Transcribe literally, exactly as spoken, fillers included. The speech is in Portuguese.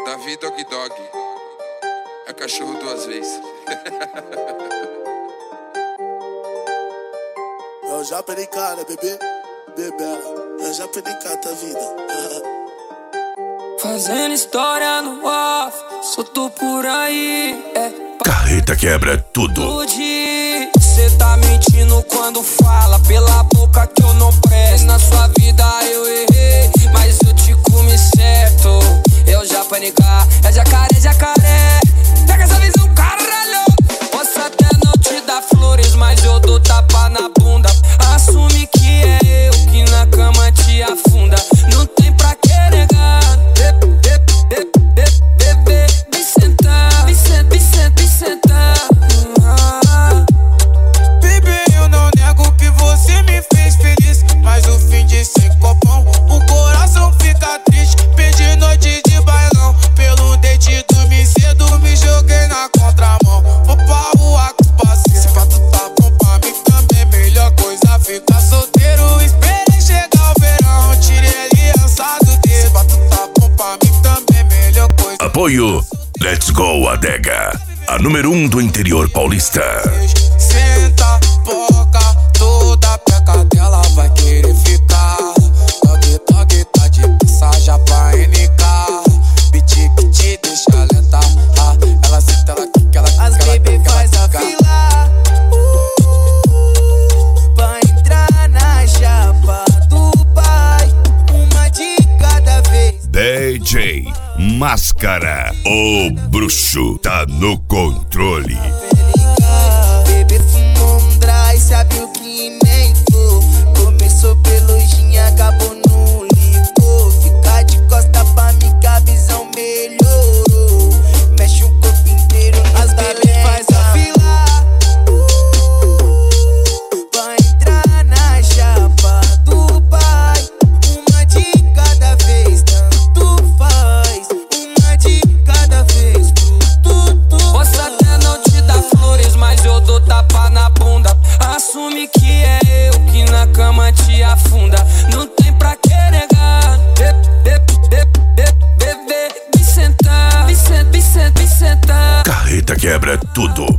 Davi Dog Dog. É cachorro duas vezes. Eu já perdi cara, bebê, bebela. Eu já perdi cara da vida. Fazendo história no off, solto por aí, é. Carreta quebra tudo. Cê tá mentindo quando fala pela boca que eu não presto. Na sua vida eu errei, mas eu te comi certo. Eu já panicar, é jacaré, jacaré. Pega essa visão, caralho. Posso até não te dar flores, mas eu dou tapa na bunda. Assume que é eu que na cama te afunda. Não tem pra que negar. Bebê, vem sentar, vem sentar, vem sentar, vem sentar. Bebê, eu não nego que você me fez feliz, mas o fim de sem copão, o coração fica triste. Perdi noite de bailão, pelo dente dormi cedo, me joguei na contramão. Vou pra rua com os parceiros, se pra tu tá bom pra mim também, melhor coisa ficar solteiro. Esperei chegar o verão, tirei aliança do dedo. Se pra tu tá bom pra mim também, melhor coisa. Apoio Let's Go Adega, a número um do interior paulista. Senta, boca, toda peca dela vai querer ficar. Dog, dog, tá de passagem pra N K. Beat que te deixa lenta. Ah, ela senta, ela quica, ela quica. As baby faz a fila uh, pra entrar na chapa do pai. Uma de cada vez. D J Máscara, o bruxo tá no controle. Bebê fumou um dry, sabe o que nem for. Começou pelo gin, acabou no licor. Fica de costa pra mim que a visão melhorou. Mexe o corpo inteiro, as baby faz a fila uh, pra entrar na chapa do pai. Uma de cada vez, tanto faz. Uma de cada vez, tudo. Posso até não te dar flores, mas eu dou tapa na bunda. Assume que é eu que na cama te afunda. Não tem pra que negar. Bebê, vem sentar, vem sentar, vem sentar, vem sentar. Carreta quebra tudo.